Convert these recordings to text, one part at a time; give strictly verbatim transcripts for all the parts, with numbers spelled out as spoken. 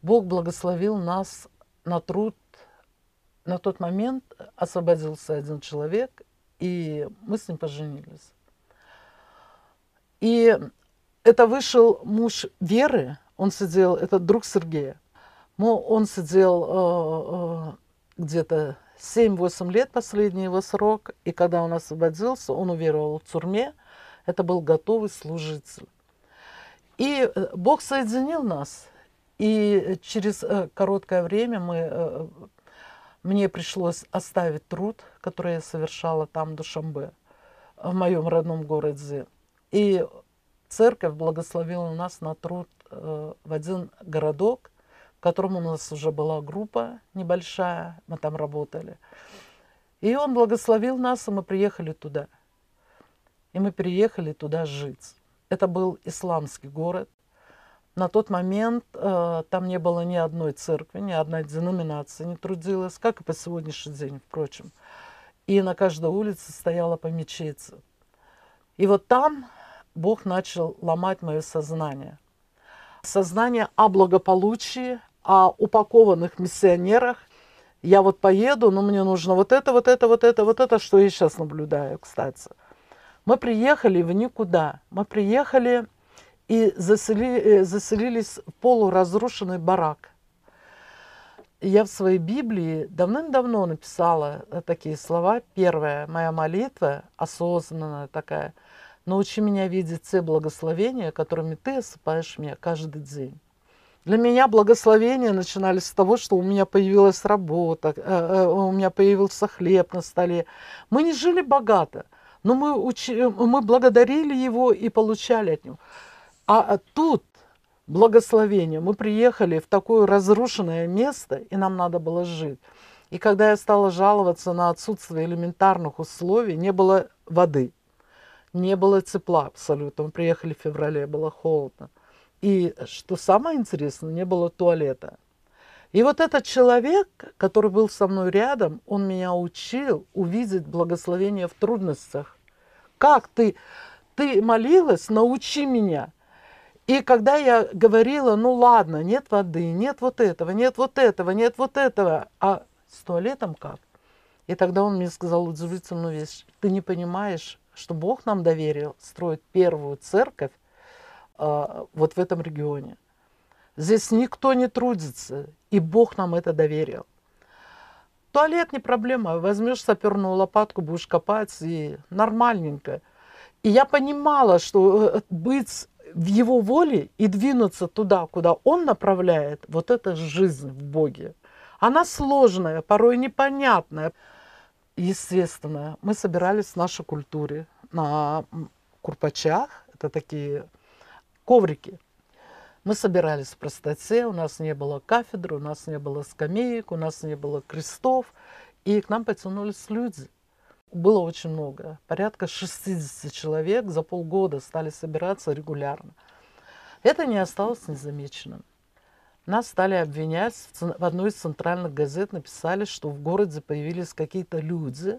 Бог благословил нас на труд. На тот момент освободился один человек, и мы с ним поженились. И это вышел муж Веры, он сидел, это друг Сергея. Он сидел э, э, где-то семь-восемь лет, последний его срок, и когда он освободился, он уверовал в тюрьме, это был готовый служитель. И Бог соединил нас, и через короткое время мы, мне пришлось оставить труд, который я совершала там, в Душанбе, в моем родном городе. И церковь благословила нас на труд в один городок, в котором у нас уже была группа небольшая, мы там работали. И он благословил нас, и мы приехали туда. И мы переехали туда жить. Это был исламский город. На тот момент э, там не было ни одной церкви, ни одной деноминации не трудилась, как и по сегодняшний день, впрочем. И на каждой улице стояла по мечети. И вот там Бог начал ломать мое сознание. Сознание о благополучии, о упакованных миссионерах. Я вот поеду, но мне нужно вот это, вот это, вот это, вот это, что я сейчас наблюдаю, кстати. Мы приехали в никуда. Мы приехали и засели, заселились в полуразрушенный барак. Я в своей Библии давным-давно написала такие слова. Первая моя молитва, осознанная такая: научи меня видеть те благословения, которыми ты осыпаешь меня каждый день. Для меня благословения начинались с того, что у меня появилась работа, у меня появился хлеб на столе. Мы не жили богато, но мы, учи, мы благодарили его и получали от него. А тут благословение. Мы приехали в такое разрушенное место, и нам надо было жить. И когда я стала жаловаться на отсутствие элементарных условий, не было воды, не было тепла абсолютно. Мы приехали в феврале, было холодно. И что самое интересное, не было туалета. И вот этот человек, который был со мной рядом, он меня учил увидеть благословение в трудностях. Как ты, ты молилась, научи меня. И когда я говорила, ну ладно, нет воды, нет вот этого, нет вот этого, нет вот этого, а с туалетом как? И тогда он мне сказал удивительную вещь: ты не понимаешь, что Бог нам доверил строить первую церковь э, вот в этом регионе. Здесь никто не трудится, и Бог нам это доверил. Туалет не проблема, возьмешь саперную лопатку, будешь копать, и нормальненько. И я понимала, что быть в его воле и двинуться туда, куда он направляет, вот это жизнь в Боге. Она сложная, порой непонятная. Естественно, мы собирались в нашей культуре на курпачах, это такие коврики. Мы собирались в простоте, у нас не было кафедры, у нас не было скамеек, у нас не было крестов, и к нам потянулись люди. Было очень много, порядка шестидесяти человек за полгода стали собираться регулярно. Это не осталось незамеченным. Нас стали обвинять, в одной из центральных газет написали, что в городе появились какие-то люди,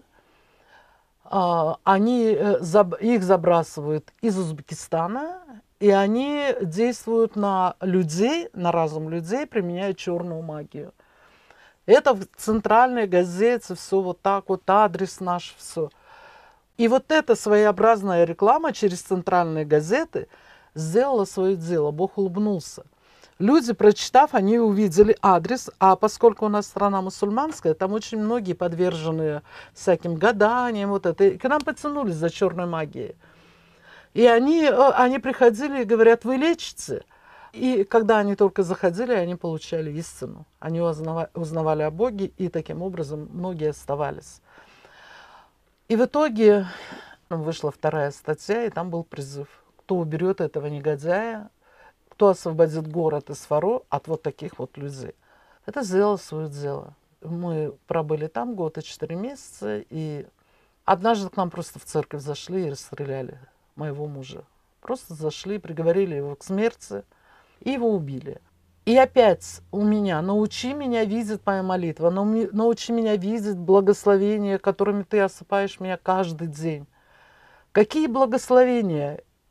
они, их забрасывают из Узбекистана, и они действуют на людей, на разум людей, применяя черную магию. Это в центральной газете, все вот так вот, адрес наш, все. И вот эта своеобразная реклама через центральные газеты сделала свое дело. Бог улыбнулся. Люди, прочитав, они увидели адрес, а поскольку у нас страна мусульманская, там очень многие подвержены всяким гаданиям, вот это, и к нам потянулись за черной магией. И они, они приходили и говорят: вы лечите? И когда они только заходили, они получали истину. Они узнавали, узнавали о Боге, и таким образом многие оставались. И в итоге вышла вторая статья, и там был призыв: кто уберет этого негодяя, кто освободит город из Фаро от вот таких вот людей. Это сделало свое дело. Мы пробыли там год и четыре месяца, и однажды к нам просто в церковь зашли и расстреляли моего мужа. Просто зашли, приговорили его к смерти, и его убили. И опять у меня: научи меня видеть моя молитва, научи меня видеть благословения, которыми ты осыпаешь меня каждый день. Какие благословения?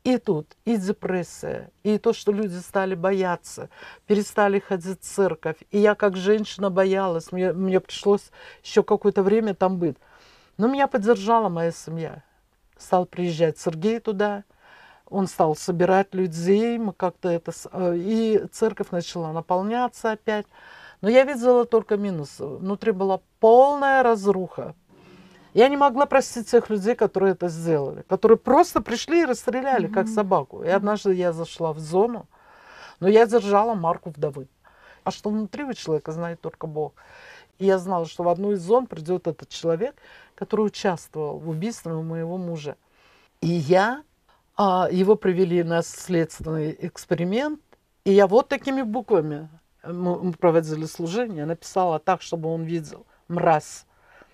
И тут и депрессия, и то, что люди стали бояться, перестали ходить в церковь. И я как женщина боялась, мне, мне пришлось еще какое-то время там быть. Но меня поддержала моя семья. Стал приезжать Сергей туда, он стал собирать людей, мы как-то это... И церковь начала наполняться опять. Но я видела только минусы. Внутри была полная разруха. Я не могла простить тех людей, которые это сделали, которые просто пришли и расстреляли, mm-hmm. как собаку. И однажды я зашла в зону, но я держала марку вдовы. А что внутри у человека, знает только Бог. И я знала, что в одну из зон придет этот человек, который участвовал в убийстве моего мужа. И я, а, его привели на следственный эксперимент, и я вот такими буквами, мы, мы проводили служение, написала так, чтобы он видел: «Мразь».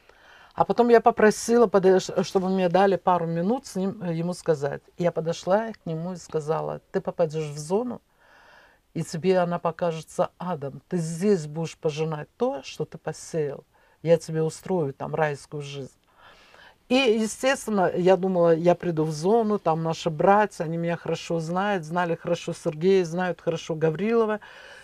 А потом я попросила, чтобы мне дали пару минут с ним, ему сказать. Я подошла к нему и сказала: ты попадешь в зону, и тебе она покажется адом. Ты здесь будешь пожинать то, что ты посеял. Я тебе устрою там райскую жизнь. И, естественно, я думала, я приду в зону, там наши братья, они меня хорошо знают, знали хорошо Сергея, знают хорошо Гаврилова.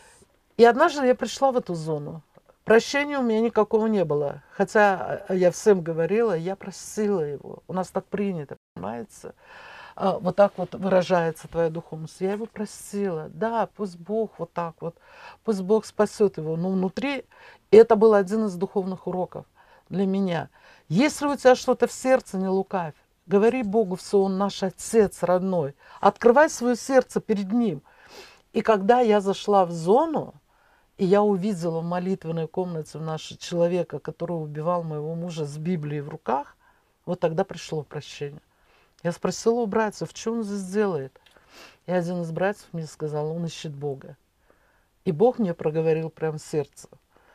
И однажды я пришла в эту зону. Прощения у меня никакого не было. Хотя я всем говорила, я просила его. У нас так принято, понимаете? Вот так вот выражается твоя духовность. Я его просила. Да, пусть Бог вот так вот. Пусть Бог спасет его. Но внутри это был один из духовных уроков для меня. Если у тебя что-то в сердце, не лукавь. Говори Богу все, Он наш Отец родной. Открывай свое сердце перед Ним. И когда я зашла в зону, и я увидела в молитвенной комнате нашего человека, который убивал моего мужа с Библией в руках, вот тогда пришло прощение. Я спросила у братьев, что он здесь делает. И один из братьев мне сказал: он ищет Бога. И Бог мне проговорил прямо в сердце: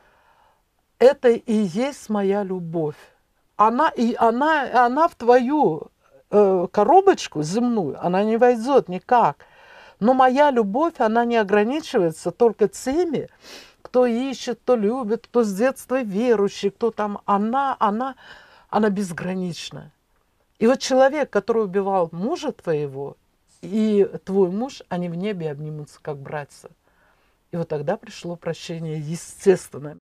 это и есть моя любовь. Она, и она, она в твою э, коробочку земную, она не войдет никак. Но моя любовь, она не ограничивается только теми, кто ищет, кто любит, кто с детства верующий, кто там. Она, она, она безгранична. И вот человек, который убивал мужа твоего, и твой муж, они в небе обнимутся как братья. И вот тогда пришло прощение естественно.